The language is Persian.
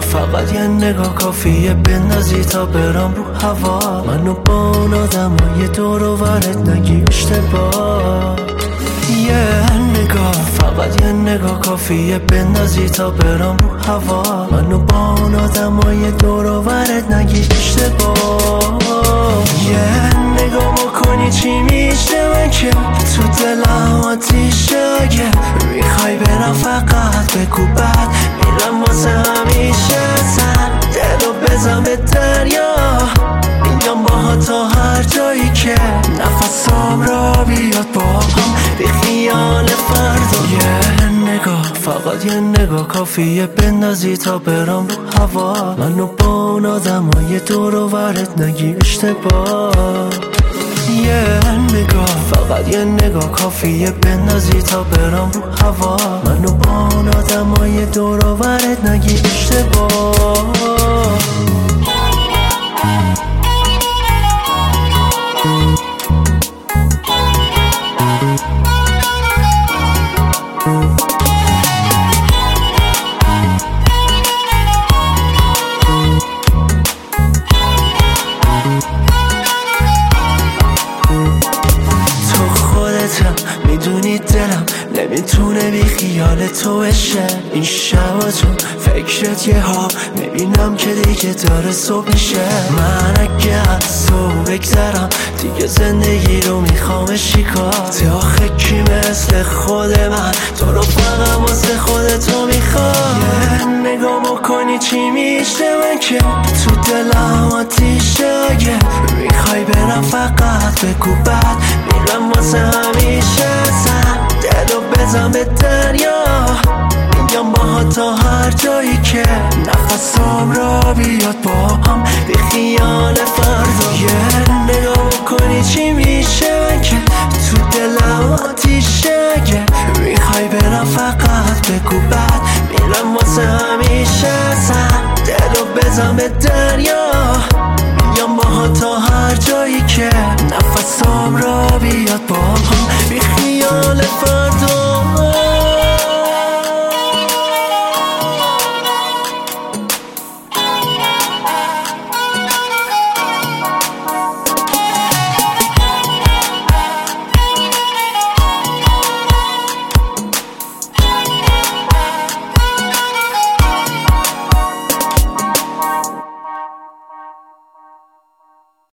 فقط یه نگاه کافیه بندازی تا برام رو هوا. منو با اون آدمای دور و برت نگی اشتباه. یه نگاه، فقط یه نگاه کافیه بندازی تا برام رو هوا. منو با اون آدمای دور و برت نگی اشتباه. یه نگاه بکنی چی میشه من که تو دلم آتیشه. اگه میخوای برم فقط بگو بعد میرم واسه همیشه. سر دلو بزن به دریا، میام باها تا هر جایی که نفسم را بیاد با هم بی خیال فردا. یه نگاه، فقط یه نگاه کافیه بندازی تا برام رو هوا. منو با اون آدمای دور و برت نگی اشتباه. یه نگاه، فقط یه نگاه کافیه بندازی تا برام رو هوا. منو با اون آدمای دور و برت نگی اشتباه. میدونی دلم نمیتونه بی خیال تو بشه. این شبا تو فکرت یه ها میبینم که دیگه داره صبح میشه. من اگه از تو بگذرم دیگه زندگی رو میخوام شیکار. آخه کی مثل خود من تو رو فقط واسه خودتو میخوام. یه نگاه بکنی چی میشه من که تو دلم آتیشه. اگه میخوای برم فقط بگو بعد میرم واسه همیشه. سر دلو بزن به دریا، میام باها تا هر جایی که نفسم را بیاد با هم بی خیال فردا. یه نگاه کنی چی میشه من که تو دلم آتیشه. اگه میخوای برم فقط بگو بعد میرم واسه همیشه. سر دلو بزن به دریا،